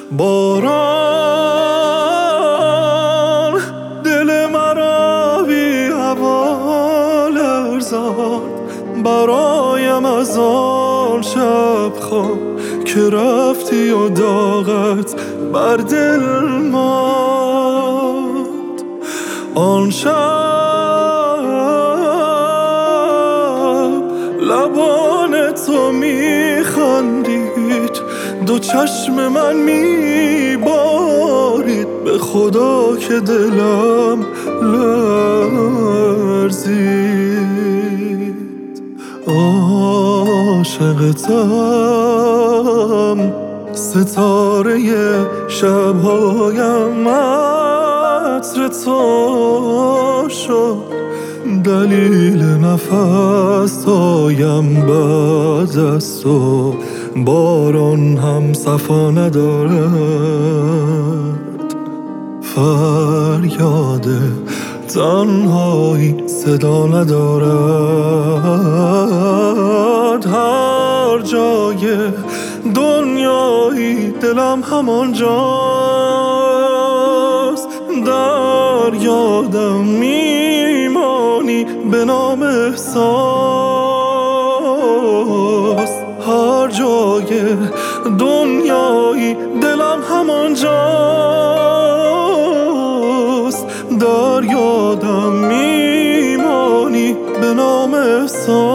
باران دل مرا بی هوا لرزاند، برایم از آن شب خواب که رفتی و داغت بر دل ماند. آن شب لبان تو میخندید، دو چشم من میبارید، به خدا که دلم لرزید. عاشقتم، ستاره شبهایم عطر تو شد، دلیل نفس‌هایم بعد از تو. باران هم صفا ندارد، فریاد تنهایی صدا ندارد. هر جای دنیایی دلم همانجاست، در یادم میمانی به نام احساس. هر جای دنیایی دلم همانجاست، در یادم میمانی به نام احساس.